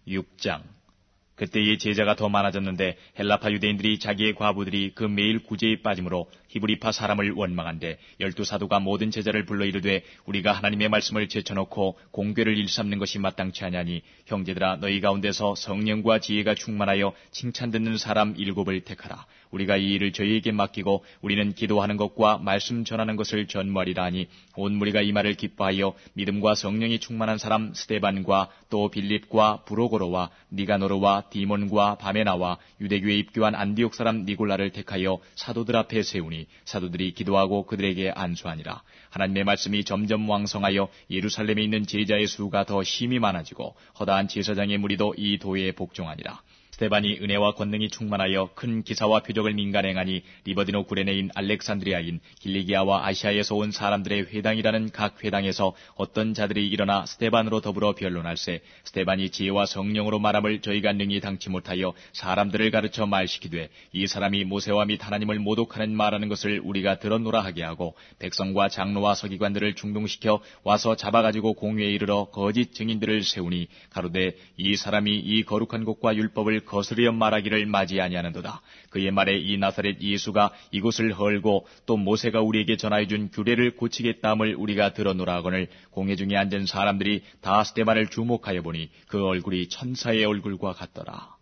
6장. 그때의 제자가 더 많아졌는데 헬라파 유대인들이 자기의 과부들이 그 매일 구제에 빠짐으로 히브리파 사람을 원망한데 12사도가 모든 제자를 불러 이르되 우리가 하나님의 말씀을 제쳐놓고 공궤를 일삼는 것이 마땅치 아니하니 형제들아 너희 가운데서 성령과 지혜가 충만하여 칭찬 듣는 사람 7을 택하라. 우리가 이 일을 저희에게 맡기고 우리는 기도하는 것과 말씀 전하는 것을 전무하리라 하니 온 무리가 이 말을 기뻐하여 믿음과 성령이 충만한 사람 스데반과 또 빌립과 브로고로와 니가노르와 디몬과 바메나와 유대교에 입교한 안디옥 사람 니골라를 택하여 사도들 앞에 세우니 사도들이 기도하고 그들에게 안수하니라. 하나님의 말씀이 점점 왕성하여 예루살렘에 있는 제자의 수가 더 심히 많아지고 허다한 제사장의 무리도 이 도에 복종하니라. 스데반이 은혜와 권능이 충만하여 큰 기사와 표적을 민간행하니 리버디노 구레네인 알렉산드리아인 길리기아와 아시아에서 온 사람들의 회당이라는 각 회당에서 어떤 자들이 일어나 스데반으로 더불어 변론할세 스데반이 지혜와 성령으로 말함을 저희가 능히 당치 못하여 사람들을 가르쳐 말시키되 이 사람이 모세와 및 하나님을 모독하는 말하는 것을 우리가 들었노라 하게 하고 백성과 장로와 서기관들을 중동시켜 와서 잡아가지고 공회에 이르러 거짓 증인들을 세우니 가로되 이 사람이 이 거룩한 곳과 율법을 거스르려 말하기를 맞이 아니하는도다. 그의 말에 이 나사렛 예수가 이곳을 헐고 또 모세가 우리에게 전하여준 규례를 고치겠다 함을 우리가 들었노라 하거늘 공회 중에 앉은 사람들이 다 스데반을 주목하여 보니 그 얼굴이 천사의 얼굴과 같더라.